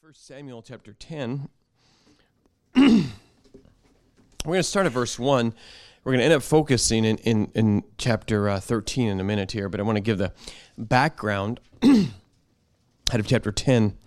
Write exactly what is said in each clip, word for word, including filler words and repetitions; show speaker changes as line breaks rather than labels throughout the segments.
First Samuel chapter ten. We're going to start at verse one. We're going to end up focusing in, in, in chapter uh, thirteen in a minute here, but I want to give the background out of chapter ten.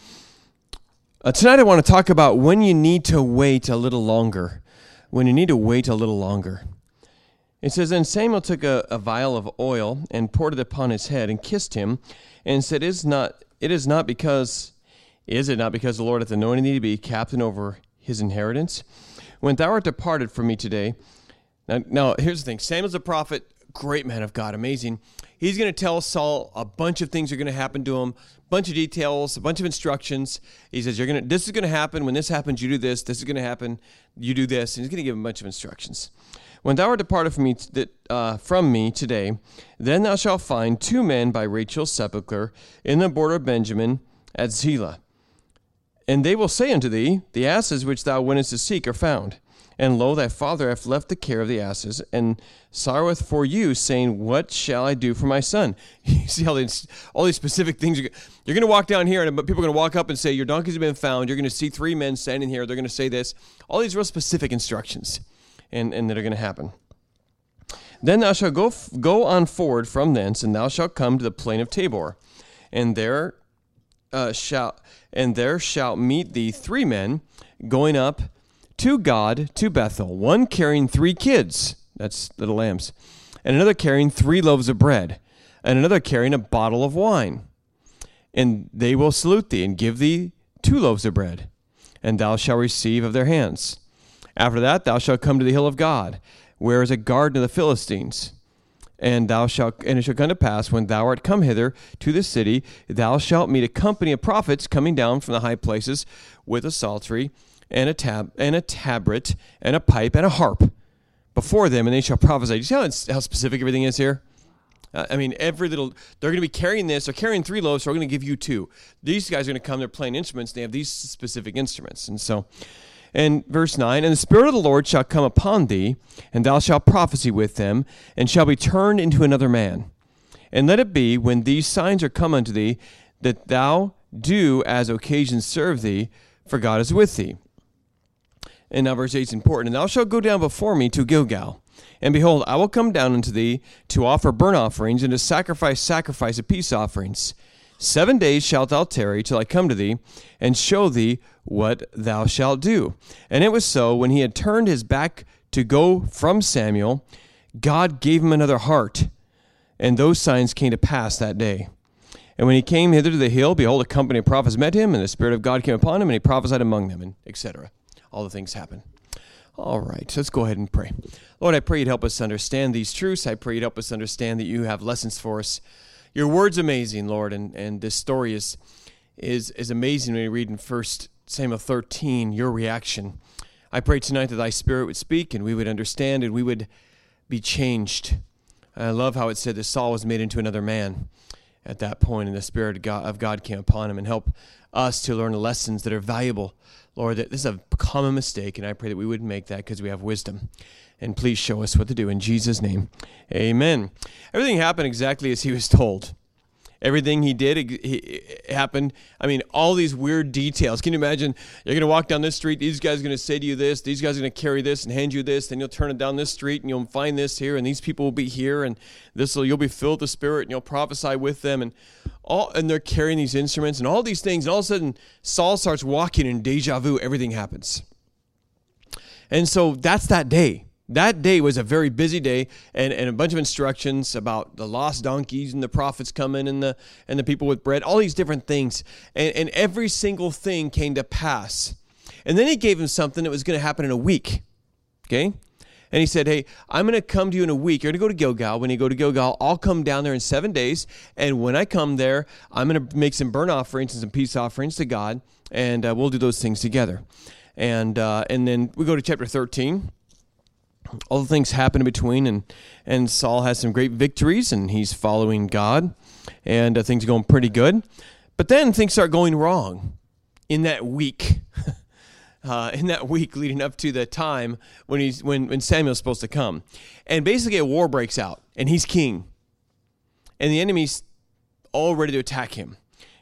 Uh, tonight I want to talk about when you need to wait a little longer. When you need to wait a little longer. It says, "And Samuel took a, a vial of oil and poured it upon his head and kissed him and said, It is not, it is not because... Is it not because the Lord hath anointed thee to be captain over his inheritance? When thou art departed from me today." Now, now here's the thing. Samuel's a prophet, great man of God, amazing. He's going to tell Saul a bunch of things are going to happen to him, a bunch of details, a bunch of instructions. He says, "You're going to. This is going to happen. When this happens, you do this. This is going to happen. You do this." And he's going to give him a bunch of instructions. "When thou art departed from me, t- uh, from me today, then thou shalt find two men by Rachel's sepulchre in the border of Benjamin at Zelah. And they will say unto thee, The asses which thou wentest to seek are found. And lo, thy father hath left the care of the asses, and sorroweth for you, saying, What shall I do for my son?" You see all these, all these specific things. You're going to walk down here, and people are going to walk up and say, "Your donkeys have been found." You're going to see three men standing here. They're going to say this. All these real specific instructions, and, and that are going to happen. "Then thou shalt go, go on forward from thence, and thou shalt come to the plain of Tabor. And there uh, shalt... And there shalt meet thee three men going up to God to Bethel, one carrying three kids," that's little lambs, "and another carrying three loaves of bread, and another carrying a bottle of wine. And they will salute thee, and give thee two loaves of bread, and thou shalt receive of their hands. After that thou shalt come to the hill of God, where is a garden of the Philistines. And thou shalt, and it shall come to pass, when thou art come hither to the city, thou shalt meet a company of prophets coming down from the high places with a psaltery and a tab and a tabret and a pipe and a harp before them, and they shall prophesy." Do you see how, it's, how specific everything is here? Uh, I mean, every little, they're going to be carrying this, they're carrying three loaves, so we're going to give you two. These guys are going to come, they're playing instruments, they have these specific instruments. And so, and verse nine, "And the Spirit of the Lord shall come upon thee, and thou shalt prophesy with them, and shall be turned into another man. And let it be, when these signs are come unto thee, that thou do as occasion serve thee, for God is with thee." And now verse eight is important. "And thou shalt go down before me to Gilgal. And behold, I will come down unto thee to offer burnt offerings, and to sacrifice sacrifice of peace offerings. Seven days shalt thou tarry till I come to thee, and show thee what thou shalt do. And it was so, when he had turned his back to go from Samuel, God gave him another heart. And those signs came to pass that day. And when he came hither to the hill, behold, a company of prophets met him, and the Spirit of God came upon him, and he prophesied among them," and et cetera. All the things happen. All right, so let's go ahead and pray. Lord, I pray you'd help us understand these truths. I pray you'd help us understand that you have lessons for us. Your word's amazing, Lord, and, and this story is, is, is amazing when you read in First Samuel thirteen, your reaction. I pray tonight that thy Spirit would speak, and we would understand, and we would be changed. I love how it said that Saul was made into another man at that point, and the Spirit of God, of God came upon him, and help us to learn lessons that are valuable. Lord, that this is a common mistake, and I pray that we wouldn't make that because we have wisdom. And please show us what to do. In Jesus' name, amen. Everything happened exactly as he was told. Everything he did he, he happened. I mean, all these weird details. Can you imagine? You're going to walk down this street. These guys are going to say to you this. These guys are going to carry this and hand you this. Then you'll turn it down this street, and you'll find this here. And these people will be here. And this will you'll be filled with the Spirit, and you'll prophesy with them. And all and they're carrying these instruments and all these things. And all of a sudden, Saul starts walking, and deja vu, everything happens. And so that's that day. That day was a very busy day, and, and a bunch of instructions about the lost donkeys and the prophets coming and the and the people with bread, all these different things. And, and every single thing came to pass. And then he gave him something that was going to happen in a week. Okay? And he said, "Hey, I'm going to come to you in a week. You're going to go to Gilgal. When you go to Gilgal, I'll come down there in seven days. And when I come there, I'm going to make some burnt offerings and some peace offerings to God, and uh, we'll do those things together." And uh, and then we go to chapter thirteen. All the things happen in between, and, and Saul has some great victories, and he's following God, and uh, things are going pretty good. But then things start going wrong in that week, uh, in that week leading up to the time when he's when, when Samuel's supposed to come. And basically a war breaks out, and he's king, and the enemy's all ready to attack him.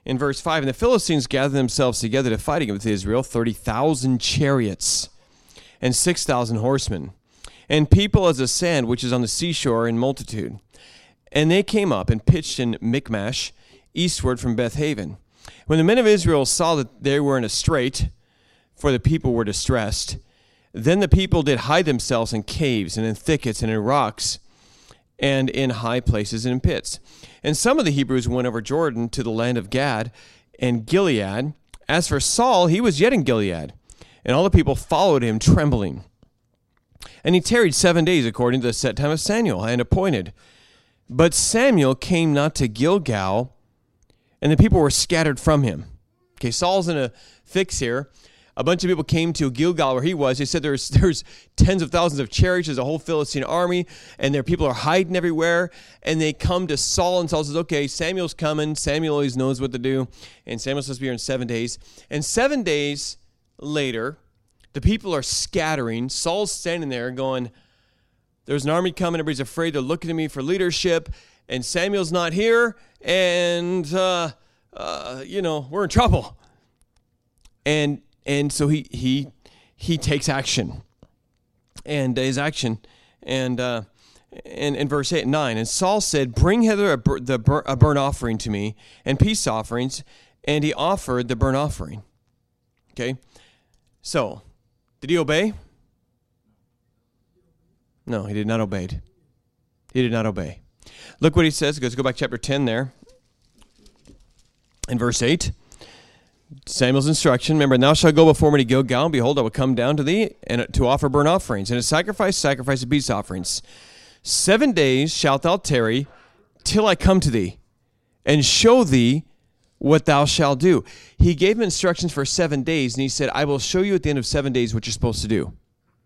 in verse five, and the Philistines gathered themselves together to fight against Israel, thirty thousand chariots and six thousand horsemen, and people as the sand which is on the seashore in multitude. And they came up and pitched in Michmash, eastward from Bethaven. When the men of Israel saw that they were in a strait, for the people were distressed, then the people did hide themselves in caves and in thickets and in rocks and in high places and in pits. And some of the Hebrews went over Jordan to the land of Gad and Gilead. As for Saul, he was yet in Gilead, and all the people followed him trembling. And he tarried seven days according to the set time of Samuel and appointed. But Samuel came not to Gilgal, and the people were scattered from him. Okay, Saul's in a fix here. A bunch of people came to Gilgal where he was. They said there's there's tens of thousands of chariots. There's a whole Philistine army, and their people are hiding everywhere. And they come to Saul, and Saul says, okay, Samuel's coming. Samuel always knows what to do. And Samuel's supposed to be here in seven days. And seven days later, the people are scattering. Saul's standing there going, there's an army coming. Everybody's afraid. They're looking to me for leadership. And Samuel's not here. And, uh, uh, you know, we're in trouble. And And so he he he takes action, and his action, and uh, in in verse eight and nine, and Saul said, "Bring hither a, bur- the bur- a burnt offering to me, and peace offerings," and he offered the burnt offering. Okay, so did he obey? No, he did not obey. He did not obey. Look what he says. Let's go back to chapter ten there, in verse eight. Samuel's instruction, remember, thou shalt go before me to Gilgal, and behold, I will come down to thee and to offer burnt offerings, and a sacrifice, sacrifice of peace offerings. Seven days shalt thou tarry till I come to thee, and show thee what thou shalt do. He gave him instructions for seven days, and he said, I will show you at the end of seven days what you're supposed to do.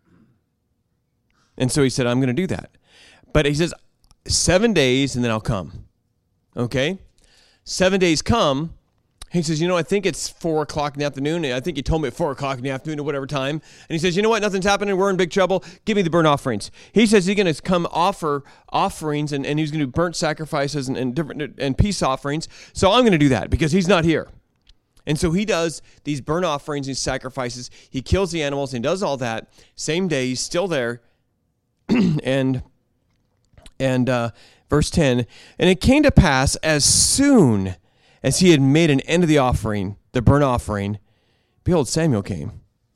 And so he said, I'm going to do that. But he says, seven days, and then I'll come. Okay? Seven days come. He says, you know, I think it's four o'clock in the afternoon. I think he told me at four o'clock in the afternoon or whatever time. And he says, you know what? Nothing's happening. We're in big trouble. Give me the burnt offerings. He says he's going to come offer offerings, and, and he's going to do burnt sacrifices and, and different and peace offerings. So I'm going to do that because he's not here. And so he does these burnt offerings and sacrifices. He kills the animals and does all that. Same day, he's still there. and and uh, verse ten, and it came to pass as soon as he had made an end of the offering, the burnt offering, behold, Samuel came.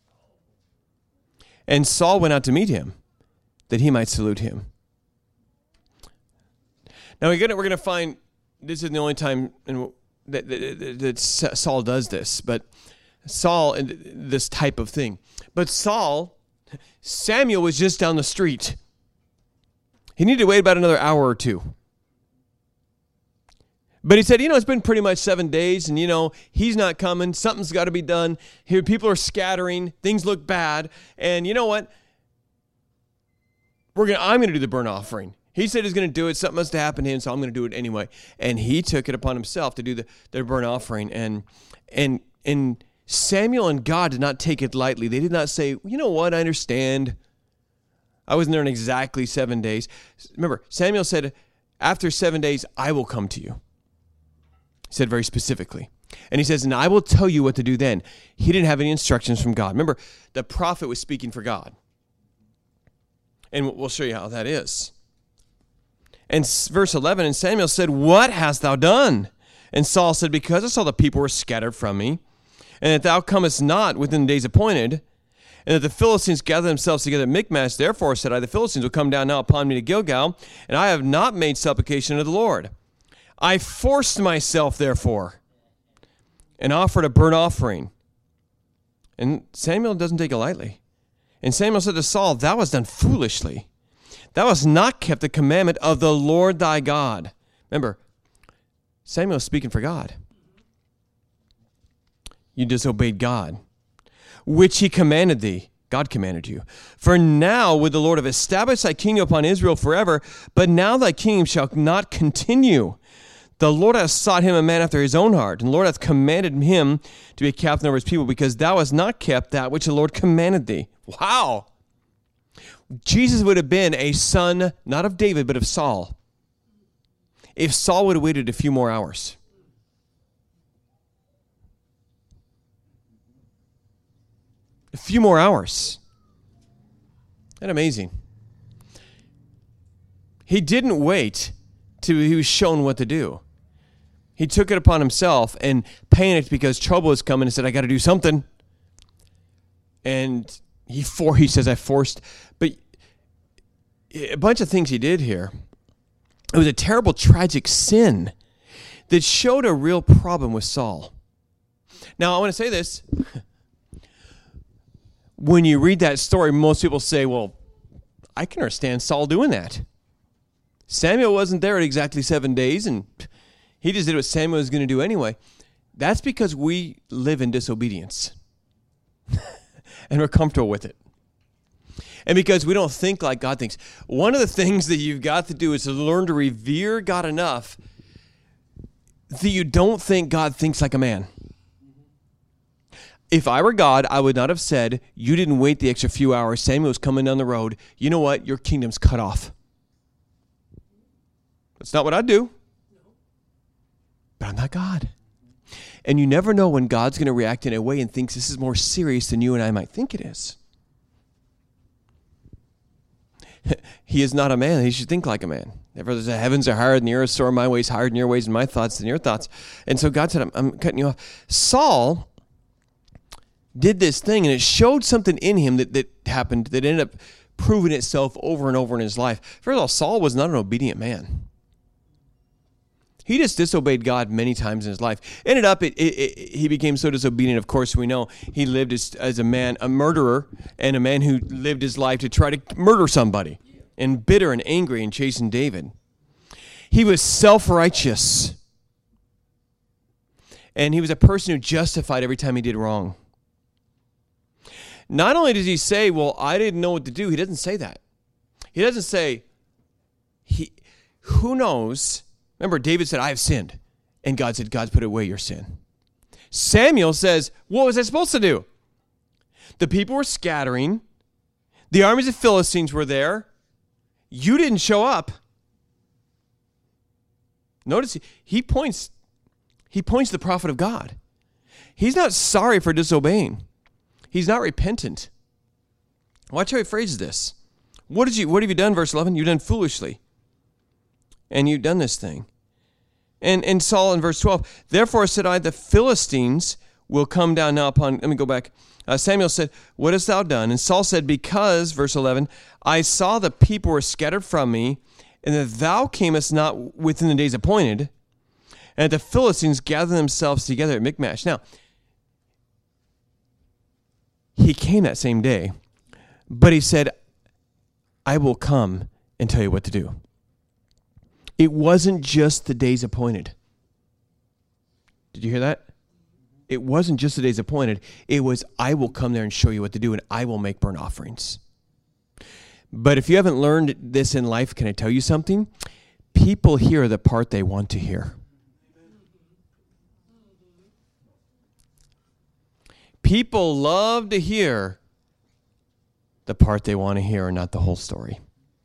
And Saul went out to meet him, that he might salute him. Now we're going we're to find, this is the only time in, that, that, that Saul does this, but Saul, this type of thing. But Saul, Samuel was just down the street. He needed to wait about another hour or two. But he said, you know, it's been pretty much seven days, and, you know, he's not coming. Something's got to be done. Here, people are scattering. Things look bad. And you know what? We're gonna. I'm going to do the burnt offering. He said he's going to do it. Something must have happened to him, so I'm going to do it anyway. And he took it upon himself to do the, the burnt offering. And, and, and Samuel and God did not take it lightly. They did not say, you know what, I understand. I wasn't there in exactly seven days. Remember, Samuel said, after seven days, I will come to you. He said very specifically. And he says, and I will tell you what to do then. He didn't have any instructions from God. Remember, the prophet was speaking for God. And we'll show you how that is. And verse eleven, and Samuel said, what hast thou done? And Saul said, because I saw the people were scattered from me, and that thou comest not within the days appointed, and that the Philistines gather themselves together at Michmash, therefore said I, the Philistines will come down now upon me to Gilgal, and I have not made supplication unto the Lord. I forced myself, therefore, and offered a burnt offering. And Samuel doesn't take it lightly. And Samuel said to Saul, thou hast done foolishly. Thou hast not kept the commandment of the Lord thy God. Remember, Samuel is speaking for God. You disobeyed God, which he commanded thee. God commanded you. For now would the Lord have established thy kingdom upon Israel forever, but now thy kingdom shall not continue. The Lord hath sought him a man after his own heart, and the Lord hath commanded him to be a captain over his people, because thou hast not kept that which the Lord commanded thee. Wow. Jesus would have been a son, not of David, but of Saul, if Saul would have waited a few more hours. few more hours. Isn't that amazing? He didn't wait till he was shown what to do. He took it upon himself and panicked because trouble was coming and said, I got to do something. And he for he says, I forced. But a bunch of things he did here. It was a terrible, tragic sin that showed a real problem with Saul. Now, I want to say this. When you read that story, most people say, well, I can understand Saul doing that. Samuel wasn't there at exactly seven days, and he just did what Samuel was going to do anyway. That's because we live in disobedience, and we're comfortable with it. And because we don't think like God thinks. One of the things that you've got to do is to learn to revere God enough that you don't think God thinks like a man. If I were God, I would not have said, you didn't wait the extra few hours. Samuel's coming down the road. You know what? Your kingdom's cut off. That's not what I'd do. But I'm not God. And you never know when God's going to react in a way and thinks this is more serious than you and I might think it is. He is not a man. He should think like a man. Therefore, the heavens are higher than the earth, so are my ways higher than your ways, and my thoughts than your thoughts. And so God said, I'm, I'm cutting you off. Saul did this thing, and it showed something in him that, that happened that ended up proving itself over and over in his life. First of all, Saul was not an obedient man. He just disobeyed God many times in his life. Ended up, it, it, it, he became so disobedient, of course, we know. He lived as, as a man, a murderer, and a man who lived his life to try to murder somebody, and bitter and angry and chasing David. He was self-righteous. And he was a person who justified every time he did wrong. Not only does he say, well, I didn't know what to do, he doesn't say that. He doesn't say, he, who knows? Remember, David said, I have sinned. And God said, God's put away your sin. Samuel says, what was I supposed to do? The people were scattering. The armies of Philistines were there. You didn't show up. Notice he points, he points to the prophet of God. He's not sorry for disobeying. He's not repentant. Watch how he phrases this. What did you, what have you done, verse eleven? You've done foolishly. And you've done this thing. And, and Saul in verse twelve, therefore said I, the Philistines will come down now upon, let me go back. Uh, Samuel said, what hast thou done? And Saul said, because, verse eleven, I saw the people were scattered from me, and that thou camest not within the days appointed, and the Philistines gathered themselves together at Michmash. Now, he came that same day, but he said, I will come and tell you what to do. It wasn't just the days appointed. Did you hear that? It wasn't just the days appointed. It was, I will come there and show you what to do, and I will make burnt offerings. But if you haven't learned this in life, can I tell you something? People hear the part they want to hear. People love to hear the part they want to hear and not the whole story.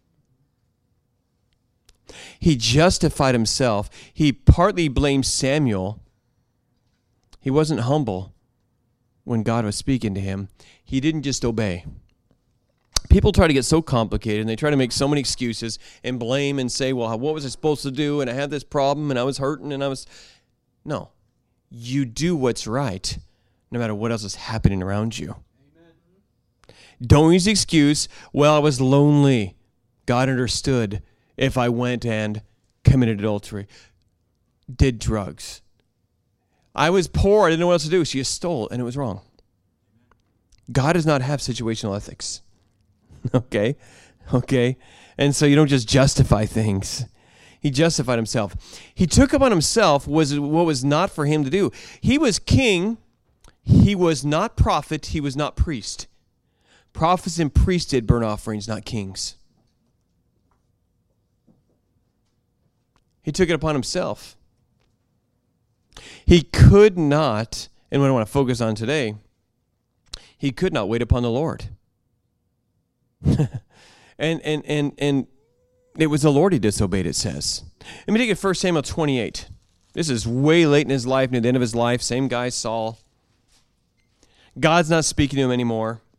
He justified himself. He partly blamed Samuel. He wasn't humble when God was speaking to him. He didn't just obey. People try to get so complicated, and they try to make so many excuses and blame and say, well, what was I supposed to do? And I had this problem, and I was hurting, and I was... No. You do what's right, no matter what else is happening around you. Amen. Don't use the excuse, well, I was lonely. God understood if I went and committed adultery, did drugs. I was poor, I didn't know what else to do. So you stole, and it was wrong. God does not have situational ethics. Okay? Okay? And so you don't just justify things. He justified himself. He took upon himself was what was not for him to do. He was king. He was not prophet. He was not priest. Prophets and priests did burnt offerings, not kings. He took it upon himself. He could not, and what I want to focus on today, he could not wait upon the Lord. and and and and it was the Lord he disobeyed, it says. Let me take it First Samuel twenty-eight. This is way late in his life, near the end of his life. Same guy, Saul. God's not speaking to him anymore.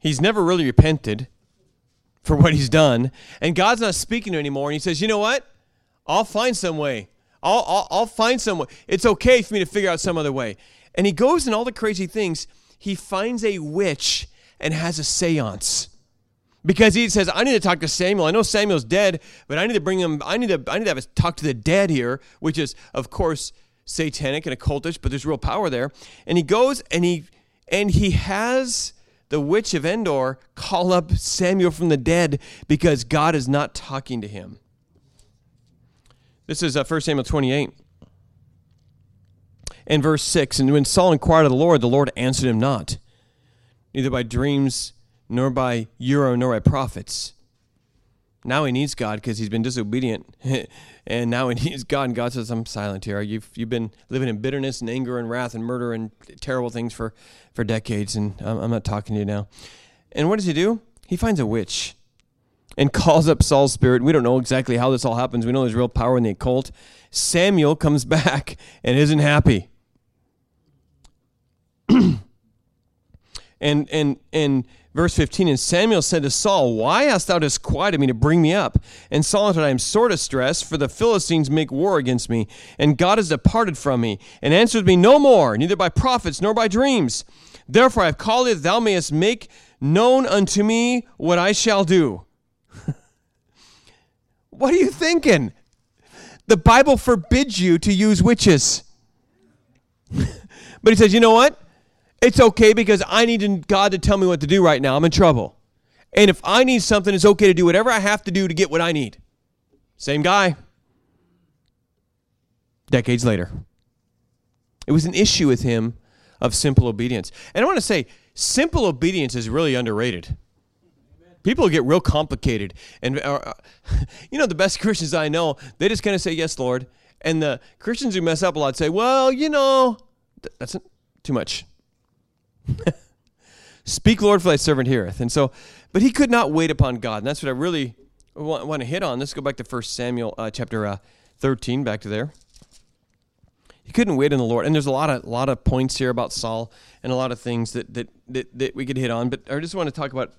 He's never really repented for what he's done. And God's not speaking to him anymore. And he says, you know what? I'll find some way. I'll, I'll, I'll find some way. It's okay for me to figure out some other way. And he goes in all the crazy things. He finds a witch and has a seance. Because he says, I need to talk to Samuel. I know Samuel's dead, but I need to bring him, I need to, I need to have a talk to the dead here, which is, of course, satanic and occultish, but there's real power there. And he goes and he and he has the witch of Endor call up Samuel from the dead because God is not talking to him. This is uh, First Samuel twenty-eight. And verse six, and when Saul inquired of the Lord, the Lord answered him not, neither by dreams, nor by Urim, nor by prophets. Now he needs God because he's been disobedient. And now he needs God, and God says, I'm silent here. You've you've been living in bitterness and anger and wrath and murder and terrible things for, for decades, and I'm, I'm not talking to you now. And what does he do? He finds a witch and calls up Saul's spirit. We don't know exactly how this all happens. We know there's real power in the occult. Samuel comes back and isn't happy. and and and verse fifteen, and Samuel said to Saul, why hast thou disquieted me to bring me up? And Saul answered, I am sore distressed, for the Philistines make war against me, and God has departed from me, and answered me no more, neither by prophets nor by dreams. Therefore I have called thee that thou mayest make known unto me what I shall do. What are you thinking? The Bible forbids you to use witches. But he says, you know what? It's okay because I need God to tell me what to do right now. I'm in trouble. And if I need something, it's okay to do whatever I have to do to get what I need. Same guy. Decades later. It was an issue with him of simple obedience. And I want to say, simple obedience is really underrated. People get real complicated. And, uh, you know, the best Christians I know, they just kind of say, yes, Lord. And the Christians who mess up a lot say, well, you know, that's too much. Speak, Lord, for thy servant heareth. And so, but he could not wait upon God. And that's what I really want, want to hit on. Let's go back to First Samuel uh, chapter uh, thirteen, back to there. He couldn't wait on the Lord. And there's a lot of lot of points here about Saul and a lot of things that that that, that we could hit on. But I just want to talk about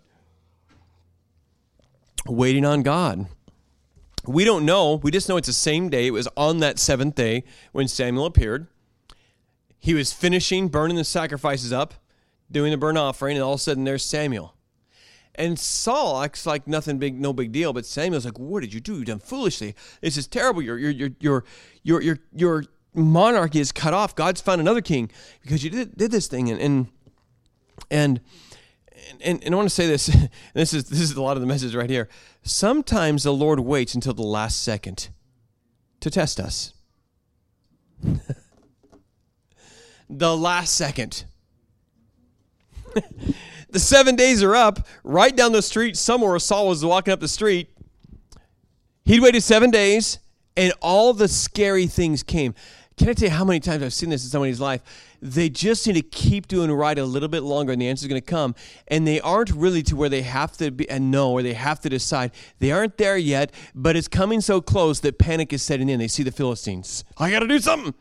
waiting on God. We don't know. We just know it's the same day. It was on that seventh day when Samuel appeared. He was finishing burning the sacrifices up, doing the burnt offering, and all of a sudden there's Samuel. And Saul acts like nothing big, no big deal, but Samuel's like, what did you do? You've done foolishly. This is terrible. Your your your your your your your monarchy is cut off. God's found another king because you did, did this thing. And and and and, and I want to say this. This is this is a lot of the message right here. Sometimes the Lord waits until the last second to test us. The last second. The seven days are up. Right down the street, somewhere Saul was walking up the street. He'd waited seven days, and all the scary things came. Can I tell you how many times I've seen this in somebody's life? They just need to keep doing right a little bit longer, and the answer's going to come. And they aren't really to where they have to be and know, or they have to decide. They aren't there yet, but it's coming so close that panic is setting in. They see the Philistines. I got to do something.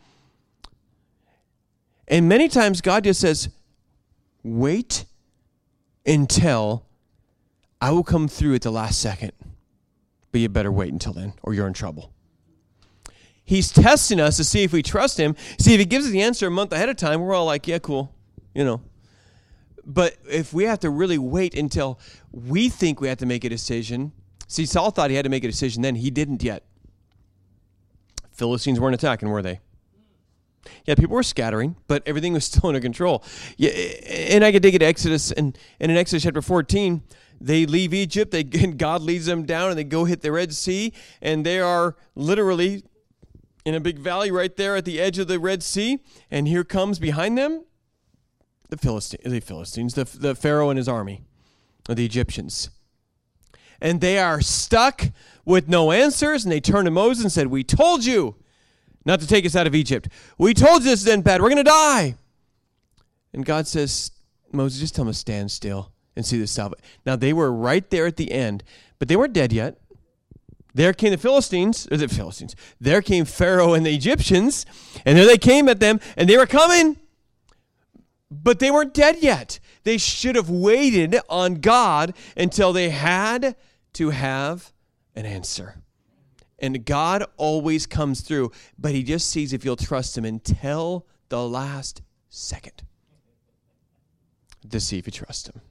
And many times God just says, wait until I will come through at the last second. But you better wait until then, or you're in trouble. He's testing us to see if we trust him. See, if he gives us the answer a month ahead of time, we're all like, yeah, cool, you know. But if we have to really wait until we think we have to make a decision. See, Saul thought he had to make a decision then. He didn't yet. Philistines weren't attacking, were they? Yeah, people were scattering, but everything was still under control. Yeah, and I could dig at Exodus, and, and in Exodus chapter fourteen, they leave Egypt, they, and God leads them down, and they go hit the Red Sea, and they are literally in a big valley right there at the edge of the Red Sea, and here comes behind them the Philistines, the, Philistines, the, the Pharaoh and his army, or the Egyptians. And they are stuck with no answers, and they turn to Moses and said, we told you not to take us out of Egypt. We told you this isn't bad. We're going to die. And God says, Moses, just tell them to stand still and see the salvation. Now, they were right there at the end, but they weren't dead yet. There came the Philistines, or the Philistines. There came Pharaoh and the Egyptians, and there they came at them, and they were coming. But they weren't dead yet. They should have waited on God until they had to have an answer. And God always comes through, but he just sees if you'll trust him until the last second to see if you trust him.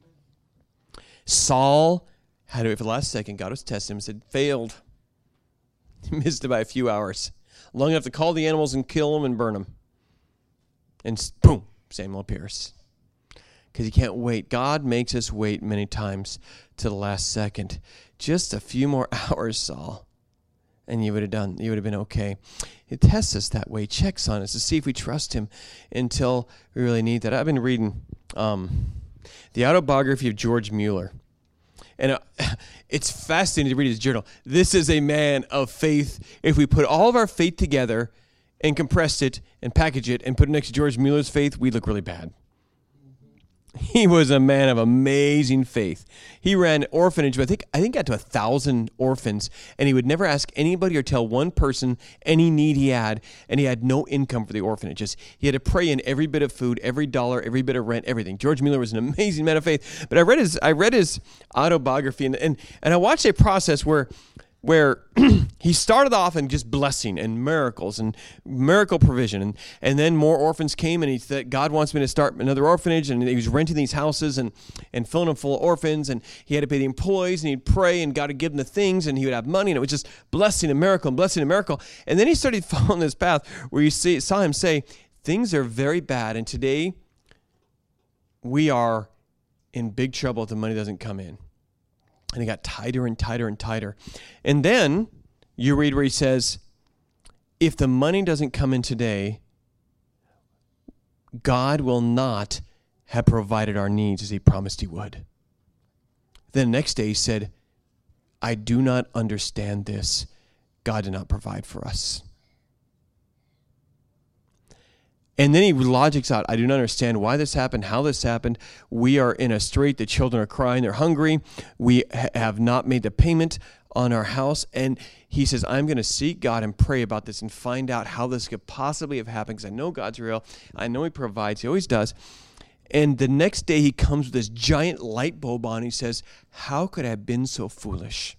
Saul had to wait for the last second. God was testing him and said, failed. He missed it by a few hours. Long enough to call the animals and kill them and burn them. And boom, Samuel appears. Because you can't wait. God makes us wait many times to the last second. Just a few more hours, Saul. And you would have done, you would have been okay. He tests us that way, checks on us to see if we trust him until we really need that. I've been reading um, the autobiography of George Mueller. And uh, it's fascinating to read his journal. This is a man of faith. If we put all of our faith together and compressed it and package it and put it next to George Mueller's faith, we look really bad. He was a man of amazing faith. He ran orphanage, I think I think got to a thousand orphans, and he would never ask anybody or tell one person any need he had, and he had no income for the orphanages. He had to pray in every bit of food, every dollar, every bit of rent, everything. George Mueller was an amazing man of faith. But I read his I read his autobiography, and and, and I watched a process where where he started off in just blessing and miracles and miracle provision. And, and then more orphans came, and he said, God wants me to start another orphanage. And he was renting these houses and, and filling them full of orphans. And he had to pay the employees, and he'd pray, and God would give him the things, and he would have money. And it was just blessing and miracle and blessing and miracle. And then he started following this path where you see, saw him say, things are very bad. And today we are in big trouble if the money doesn't come in. And it got tighter and tighter and tighter. And then you read where he says, if the money doesn't come in today, God will not have provided our needs as he promised he would. Then the next day he said, I do not understand this. God did not provide for us. And then he logics out, I do not understand why this happened, how this happened. We are in a strait. The children are crying. They're hungry. We ha- have not made the payment on our house. And he says, I'm going to seek God and pray about this and find out how this could possibly have happened, because I know God's real. I know he provides. He always does. And the next day he comes with this giant light bulb on. He says, how could I have been so foolish?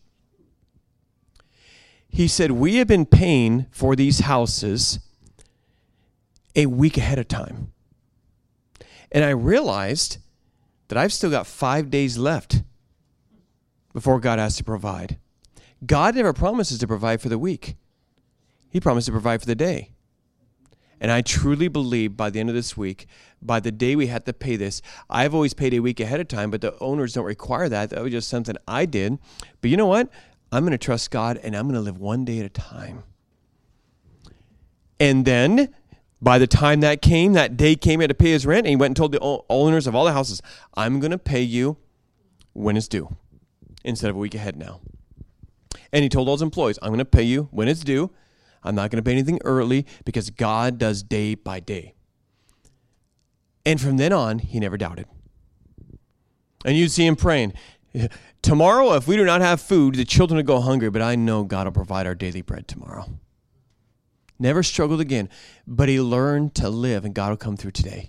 He said, we have been paying for these houses a week ahead of time. And I realized that I've still got five days left before God has to provide. God never promises to provide for the week. He promised to provide for the day. And I truly believe by the end of this week, by the day we had to pay this, I've always paid a week ahead of time, but the owners don't require that. That was just something I did. But you know what? I'm going to trust God, and I'm going to live one day at a time. And then by the time that came, that day came, he had to pay his rent, and he went and told the owners of all the houses, I'm going to pay you when it's due instead of a week ahead now. And he told all his employees, I'm going to pay you when it's due. I'm not going to pay anything early because God does day by day. And from then on, he never doubted. And you'd see him praying, tomorrow, if we do not have food, the children will go hungry, but I know God will provide our daily bread tomorrow. Never struggled again, but he learned to live, and God will come through today.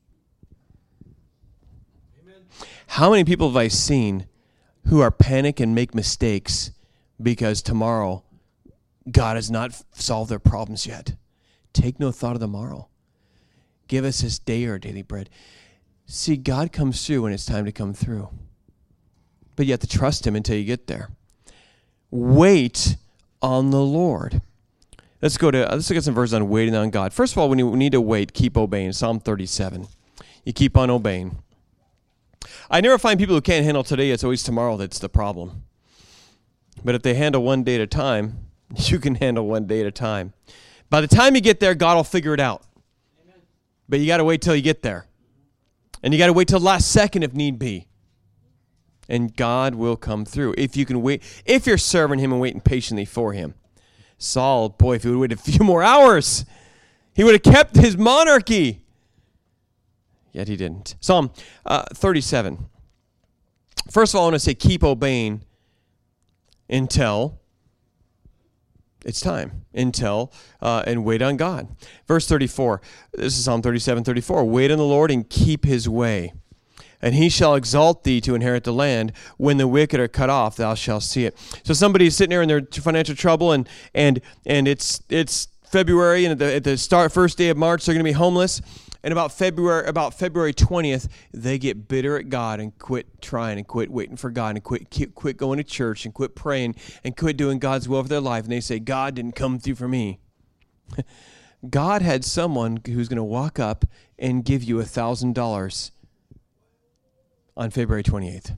Amen. How many people have I seen who are panic and make mistakes because tomorrow God has not solved their problems yet? Take no thought of tomorrow. Give us this day our daily bread. See, God comes through when it's time to come through. But you have to trust him until you get there. Wait on the Lord. Let's go to, let's look at some verses on waiting on God. First of all, when you need to wait, keep obeying. Psalm thirty-seven. You keep on obeying. I never find people who can't handle today. It's always tomorrow that's the problem. But if they handle one day at a time, you can handle one day at a time. By the time you get there, God will figure it out. Amen. But you got to wait till you get there. And you got to wait till the last second if need be. And God will come through. If you can wait, if you're serving him and waiting patiently for him. Saul, boy, if he would have waited a few more hours, he would have kept his monarchy. Yet he didn't. Psalm uh, thirty-seven. First of all, I want to say keep obeying until it's time. Until, uh, and wait on God. Verse thirty-four. This is Psalm thirty-seven, thirty-four. Wait on the Lord and keep his way. and he shall exalt thee to inherit the land. When the wicked are cut off, thou shalt see it. So somebody's sitting there in their financial trouble, and and and it's it's February, and at the, at the start first day of March, they're going to be homeless. And about February about February twentieth, they get bitter at God and quit trying and quit waiting for God and quit quit going to church and quit praying and quit doing God's will for their life. And they say, God didn't come through for me. God had someone who's going to walk up and give you a thousand dollars on February twenty-eighth.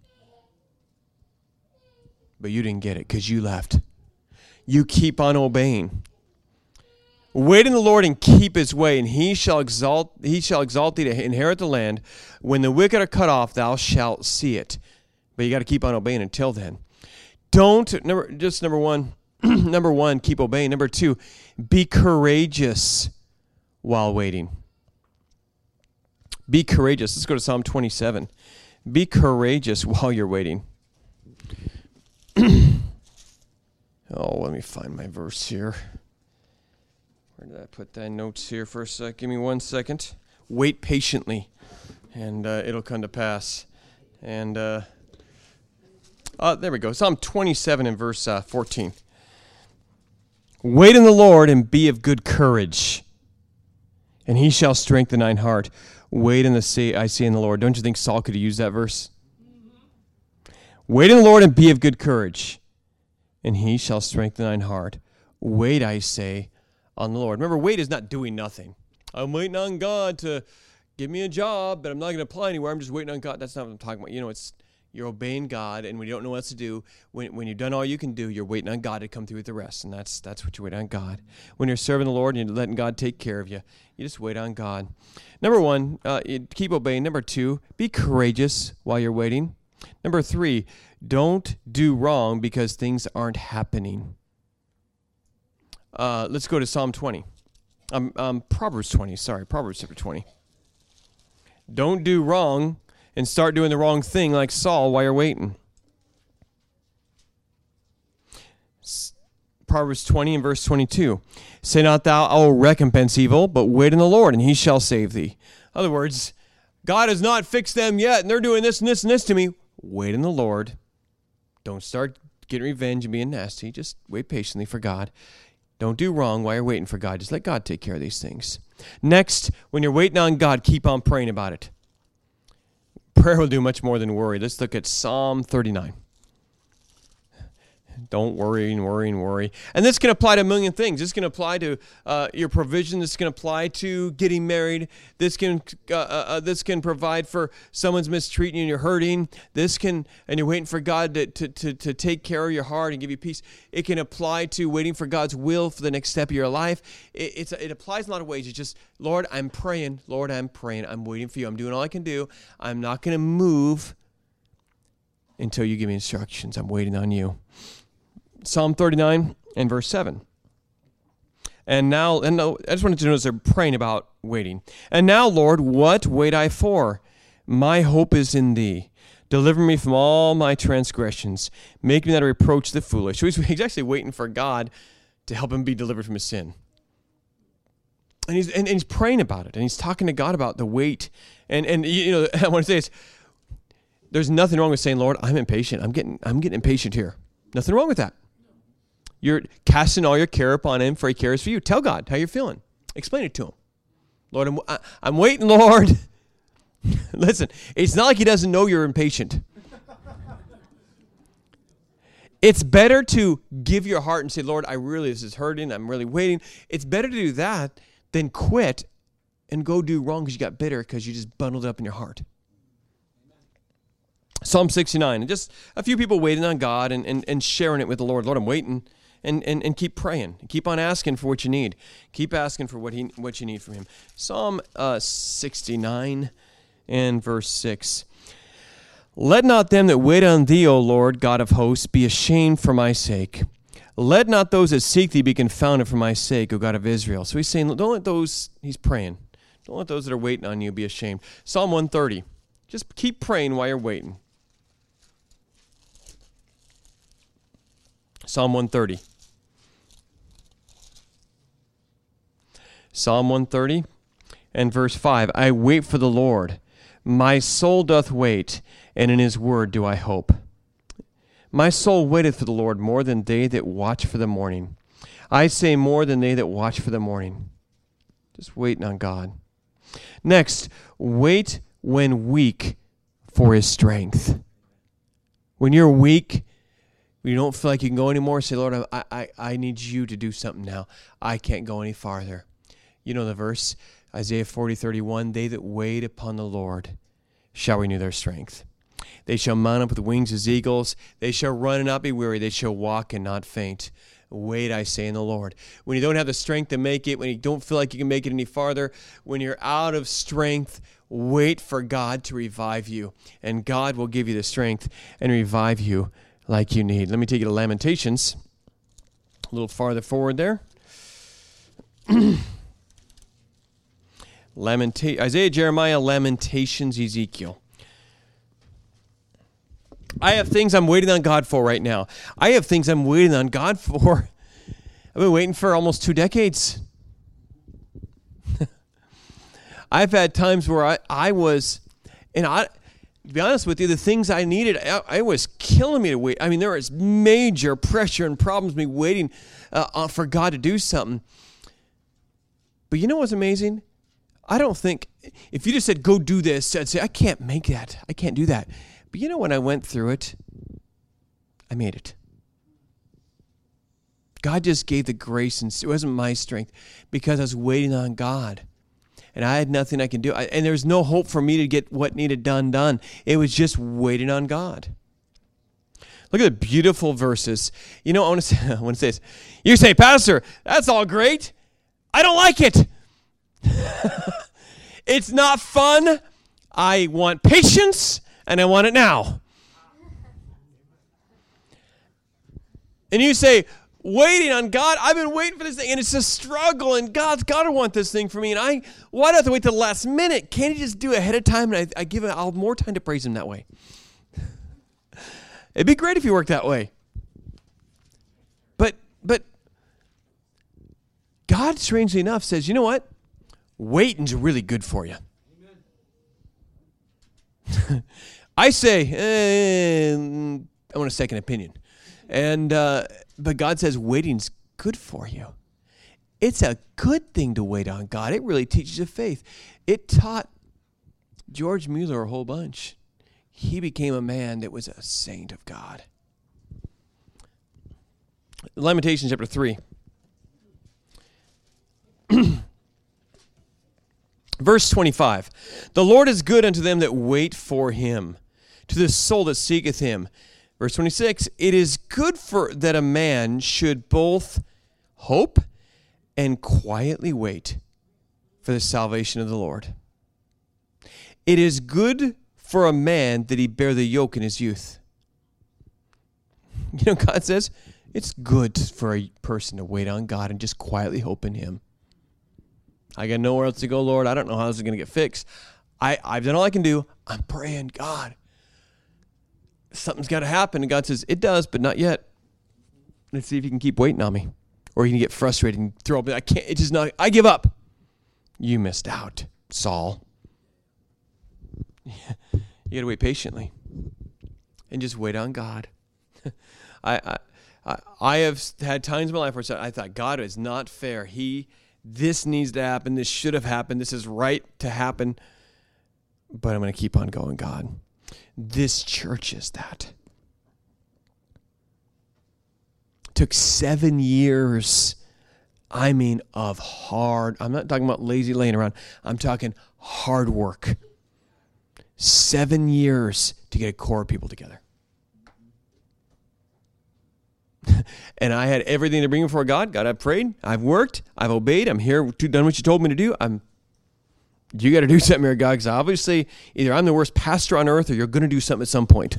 But you didn't get it because you left. You keep on obeying. Wait in the Lord and keep his way, and he shall exalt he shall exalt thee to inherit the land. When the wicked are cut off, thou shalt see it. But you got to keep on obeying until then. Don't number just number one, number one, keep obeying. Number two, be courageous while waiting. Be courageous. Let's go to Psalm twenty-seven. Be courageous while you're waiting. Oh, let me find my verse here. Where did I put that notes here for a sec? Give me one second. Wait patiently, and uh, it'll come to pass. And uh, uh, there we go. Psalm twenty-seven and verse uh, fourteen. Wait in the Lord and be of good courage, and he shall strengthen thine heart. Wait in the say I say in the Lord. Don't you think Saul could have used that verse? Mm-hmm. Wait in the Lord and be of good courage, and he shall strengthen thine heart. Wait, I say, on the Lord. Remember, wait is not doing nothing. I'm waiting on God to give me a job, but I'm not going to apply anywhere. I'm just waiting on God. That's not what I'm talking about. You know, it's you're obeying God, and when you don't know what else to do, when when you've done all you can do, you're waiting on God to come through with the rest, and that's that's what you wait on God. When you're serving the Lord and you're letting God take care of you, you just wait on God. Number one, uh, you keep obeying. Number two, be courageous while you're waiting. Number three, don't do wrong because things aren't happening. Uh, let's go to Psalm twenty. Um, um, Proverbs twenty, sorry, Proverbs chapter twenty. Don't do wrong and start doing the wrong thing like Saul while you're waiting. S- Proverbs twenty and verse twenty-two. Say not thou, I will recompense evil, but wait in the Lord, and he shall save thee. In other words, God has not fixed them yet, and they're doing this and this and this to me. Wait in the Lord. Don't start getting revenge and being nasty. Just wait patiently for God. Don't do wrong while you're waiting for God. Just let God take care of these things. Next, when you're waiting on God, keep on praying about it. Prayer will do much more than worry. Let's look at Psalm thirty-nine. Don't worry and worry and worry. And this can apply to a million things. This can apply to uh, your provision. This can apply to getting married. This can uh, uh, this can provide for someone's mistreating you and you're hurting. This can, and you're waiting for God to, to, to, to take care of your heart and give you peace. It can apply to waiting for God's will for the next step of your life. It, it's, it applies in a lot of ways. It's just, Lord, I'm praying. Lord, I'm praying. I'm waiting for you. I'm doing all I can do. I'm not going to move until you give me instructions. I'm waiting on you. Psalm thirty-nine and verse seven. And now, and I just wanted to notice they're praying about waiting. And now, Lord, what wait I for? My hope is in thee. Deliver me from all my transgressions. Make me not to reproach the foolish. So he's, he's actually waiting for God to help him be delivered from his sin. And he's and, and he's praying about it. And he's talking to God about the wait. And and you know, I want to say this. There's nothing wrong with saying, Lord, I'm impatient. I'm getting I'm getting impatient here. Nothing wrong with that. You're casting all your care upon him, for he cares for you. Tell God how you're feeling. Explain it to him. Lord, I'm, I, I'm waiting, Lord. Listen, it's not like he doesn't know you're impatient. It's better to give your heart and say, Lord, I really, this is hurting. I'm really waiting. It's better to do that than quit and go do wrong because you got bitter because you just bundled it up in your heart. Psalm sixty-nine, and just a few people waiting on God and, and, and sharing it with the Lord. Lord, I'm waiting. And, and, and keep praying. Keep on asking for what you need. Keep asking for what he what you need from him. Psalm uh, sixty-nine and verse six. Let not them that wait on thee, O Lord, God of hosts, be ashamed for my sake. Let not those that seek thee be confounded for my sake, O God of Israel. So he's saying, don't let those, he's praying, don't let those that are waiting on you be ashamed. Psalm one thirty. Just keep praying while you're waiting. Psalm one thirty. Psalm one thirty and verse five. I wait for the Lord. My soul doth wait, and in his word do I hope. My soul waiteth for the Lord more than they that watch for the morning. I say more than they that watch for the morning. Just waiting on God. Next, wait when weak for his strength. When you're weak, when you don't feel like you can go anymore, say, Lord, I, I, I need you to do something now. I can't go any farther. You know the verse, Isaiah forty thirty-one, they that wait upon the Lord shall renew their strength. They shall mount up with wings as eagles. They shall run and not be weary. They shall walk and not faint. Wait, I say, in the Lord. When you don't have the strength to make it, when you don't feel like you can make it any farther, when you're out of strength, wait for God to revive you. And God will give you the strength and revive you like you need. Let me take you to Lamentations. A little farther forward there. Lamenta- Isaiah, Jeremiah, Lamentations, Ezekiel. I have things I'm waiting on God for right now. I have things I'm waiting on God for. I've been waiting for almost two decades. I've had times where I, I was, and I, to be honest with you, the things I needed, I, I was killing me to wait. I mean, there was major pressure and problems me waiting uh, for God to do something. But you know what's amazing? I don't think, if you just said, go do this, I'd say, I can't make that. I can't do that. But you know, when I went through it, I made it. God just gave the grace, and it wasn't my strength, because I was waiting on God. And I had nothing I can do. I, and there was no hope for me to get what needed done, done. It was just waiting on God. Look at the beautiful verses. You know, I want to say, I want to say this. You say, Pastor, that's all great. I don't like it. It's not fun. I want patience, and I want it now. And you say, waiting on God, I've been waiting for this thing, and it's a struggle, and God's got to want this thing for me, and I, why do I have to wait till the last minute? Can't he just do it ahead of time, and I, I give it I'll more time to praise him that way? It'd be great if you worked that way. But, but God, strangely enough, says, you know what? Waiting's really good for you. I say, eh, I want a second opinion. And uh, but God says waiting's good for you. It's a good thing to wait on God. It really teaches you faith. It taught George Mueller a whole bunch. He became a man that was a saint of God. Lamentations chapter three. Verse twenty-five. The Lord is good unto them that wait for him, to the soul that seeketh him. Verse twenty-six, it is good for that a man should both hope and quietly wait for the salvation of the Lord. It is good for a man that he bear the yoke in his youth. You know, God says it's good for a person to wait on God and just quietly hope in him. I got nowhere else to go, Lord. I don't know how this is going to get fixed. I, I've done all I can do. I'm praying, God, something's got to happen. And God says, it does, but not yet. Let's see if you can keep waiting on me. Or you can get frustrated and throw up. I can't, it's just not, I give up. You missed out, Saul. You got to wait patiently and just wait on God. I, I, I have had times in my life where I thought, God is not fair. He, this needs to happen. This should have happened. This is right to happen. But I'm going to keep on going, God. This church is that. It took seven years, I mean, of hard, I'm not talking about lazy laying around. I'm talking hard work. Seven years to get a core of people together. And I had everything to bring before God. God, I've prayed. I've worked. I've obeyed. I'm here, done what you told me to do. I'm. You got to do something here, God, because obviously either I'm the worst pastor on earth or you're going to do something at some point.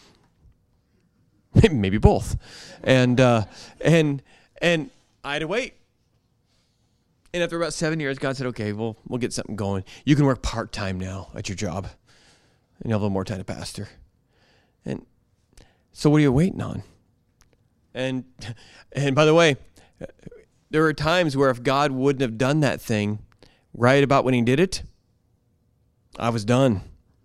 Maybe both. And uh, and and I had to wait. And after about seven years, God said, okay, well, we'll get something going. You can work part-time now at your job. And you'll have a little more time to pastor. And so what are you waiting on? And and by the way, there were times where if God wouldn't have done that thing right about when he did it, I was done.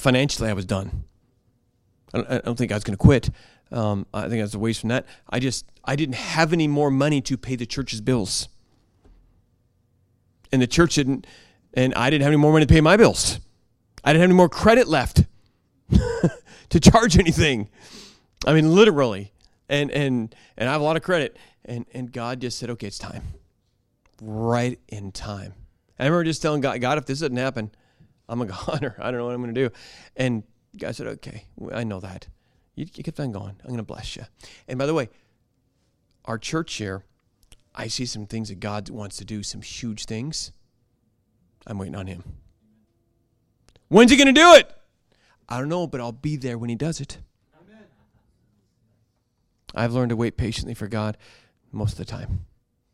Financially, I was done. I don't, I don't think I was going to quit. Um, I think I was away from that. I just, I didn't have any more money to pay the church's bills. And the church didn't, and I didn't have any more money to pay my bills. I didn't have any more credit left to charge anything. I mean, literally. And and and I have a lot of credit. And and God just said, okay, it's time. Right in time. I remember just telling God, God, if this doesn't happen, I'm a goner. I don't know what I'm going to do. And God said, okay, I know that. You, you keep on going. I'm going to bless you. And by the way, our church here, I see some things that God wants to do, some huge things. I'm waiting on him. When's he going to do it? I don't know, but I'll be there when he does it. Amen. I've learned to wait patiently for God most of the time.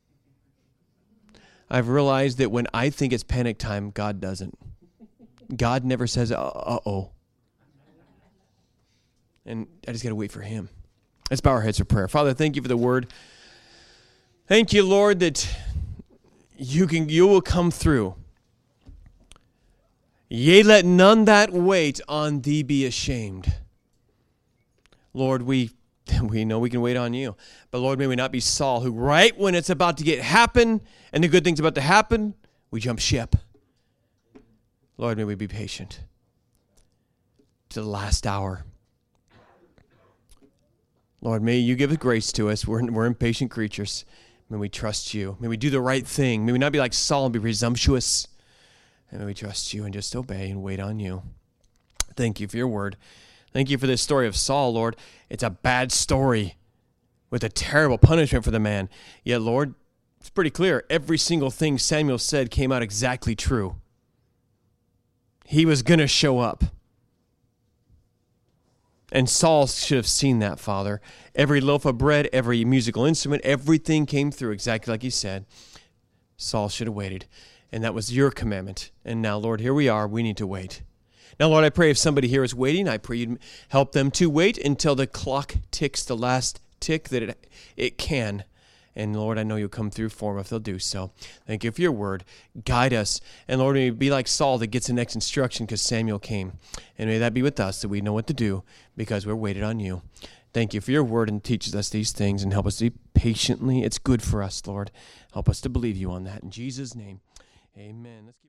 I've realized that when I think it's panic time, God doesn't. God never says, uh-oh. And I just got to wait for him. Let's bow our heads for prayer. Father, thank you for the word. Thank you, Lord, that you can you will come through. Yea, let none that wait on thee be ashamed. Lord, we we know we can wait on you. But Lord, may we not be Saul, who right when it's about to get happen and the good thing's about to happen, we jump ship. Lord, may we be patient to the last hour. Lord, may you give grace to us. We're, we're impatient creatures. May we trust you. May we do the right thing. May we not be like Saul and be presumptuous. And may we trust you and just obey and wait on you. Thank you for your word. Thank you for this story of Saul, Lord. It's a bad story with a terrible punishment for the man. Yet, Lord, it's pretty clear. Every single thing Samuel said came out exactly true. He was going to show up. And Saul should have seen that, Father. Every loaf of bread, every musical instrument, everything came through exactly like he said. Saul should have waited. And that was your commandment. And now, Lord, here we are. We need to wait. Now, Lord, I pray if somebody here is waiting, I pray you'd help them to wait until the clock ticks the last tick that it, it can. And, Lord, I know you'll come through for them if they'll do so. Thank you for your word. Guide us. And, Lord, may we be like Saul that gets the next instruction because Samuel came. And may that be with us, that we know what to do because we're waited on you. Thank you for your word and teaches us these things and help us to be patiently. It's good for us, Lord. Help us to believe you on that. In Jesus' name, amen. Let's keep